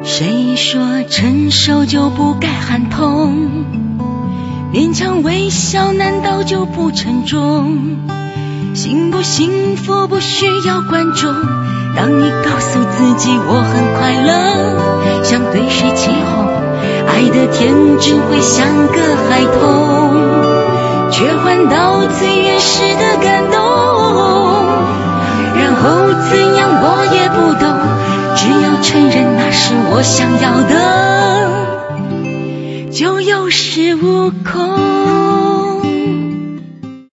谁说成熟就不该喊痛？勉强微笑难道就不沉重？幸不幸福不需要观众，当你告诉自己我很快乐，像对水起哄，爱的天真会像个孩童，却换到最原始的感动。然后怎样我也不懂，只要承认那是我想要的，就有恃无恐。